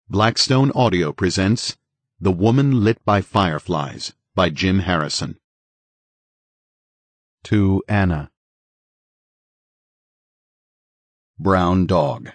Blackstone Audio presents The Woman Lit by Fireflies by Jim Harrison. To Anna. Brown Dog.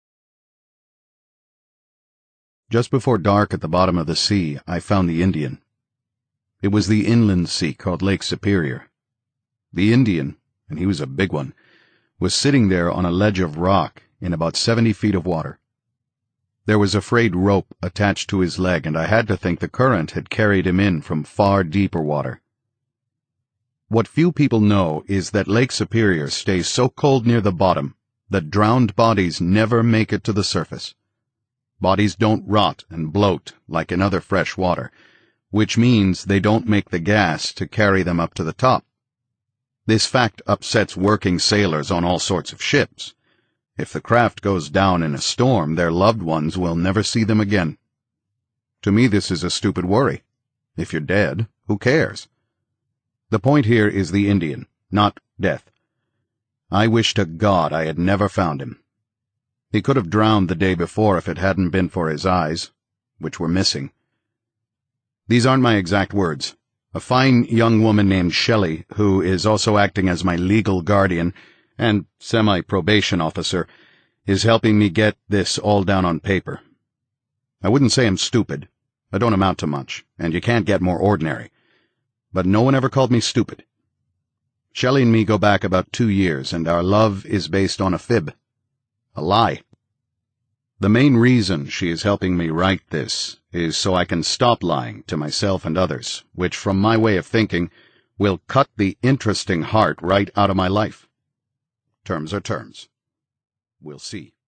Just before dark at the bottom of the sea, I found the Indian. It was the inland sea called Lake Superior. The Indian, and he was a big one, was sitting there on a ledge of rock in about 70 feet of water. There was a frayed rope attached to his leg, and I had to think the current had carried him in from far deeper water. What few people know is that Lake Superior stays so cold near the bottom that drowned bodies never make it to the surface. Bodies don't rot and bloat like in other fresh water, which means they don't make the gas to carry them up to the top. This fact upsets working sailors on all sorts of ships. If the craft goes down in a storm, their loved ones will never see them again. To me, this is a stupid worry. If you're dead, who cares? The point here is the Indian, not death. I wish to God I had never found him. He could have drowned the day before if it hadn't been for his eyes, which were missing. These aren't my exact words. A fine young woman named Shelley, who is also acting as my legal guardian and semi-probation officer, is helping me get this all down on paper. I wouldn't say I'm stupid. I don't amount to much, and you can't get more ordinary. But no one ever called me stupid. Shelley and me go back about 2 years, and our love is based on a fib. A lie. The main reason she is helping me write this is so I can stop lying to myself and others, which, from my way of thinking, will cut the interesting heart right out of my life. Terms are terms. We'll see.